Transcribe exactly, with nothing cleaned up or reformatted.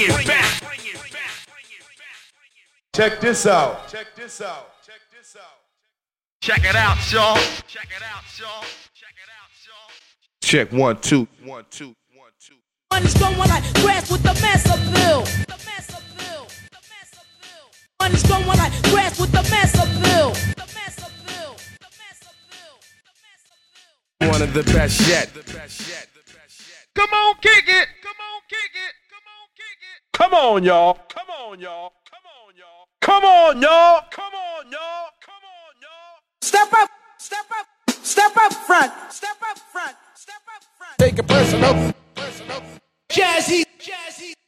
it back. Check this out. Check this out. Check this out. Check it out, y'all. Check it out, y'all. Check it out, y'all. Check one, two, one, two, one, two. Money's going like grass with the massive bill. The massive bill. The massive bill. Money's going like grass with the massive bill. The massive bill. The massive bill. The massive bill. One of the best yet. The best yet. The best yet. Come on, kick it. Come on, kick it. Come on, kick it. Come on, y'all. Come on, y'all. Come on, y'all. Come on, y'all. Come on, y'all. Come on, y'all. Step up, step up, step up front, step up front, step up front. Take it personal. Personal. Jazzy, Jazzy.